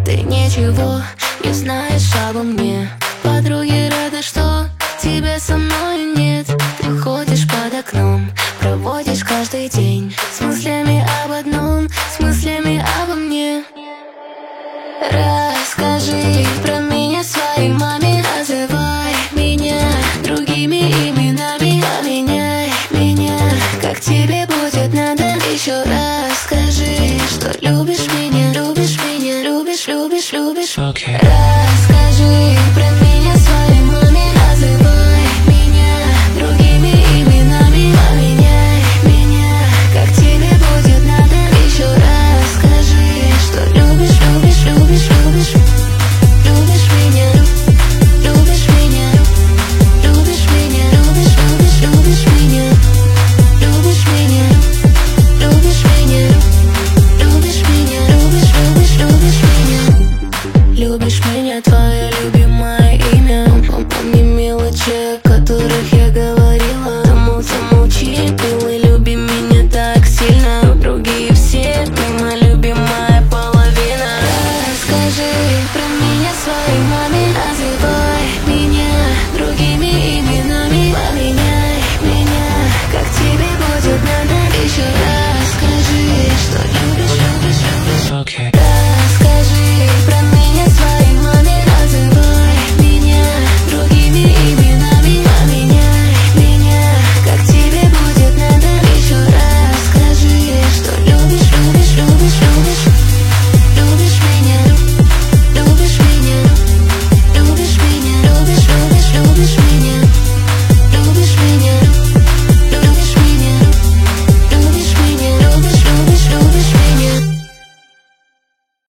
Ты ничего не знаешь обо мне. Подруги рады, что тебя со мной нет. Ты ходишь под окном, проводишь каждый день с мыслями об одном, с мыслями обо мне. Расскажи про меня своей маме. Называй меня другими именами. Поменяй меня, как тебе будет надо. Еще раз скажи, что любишь меня, любишь меня, любишь, любишь, любишь. Okay.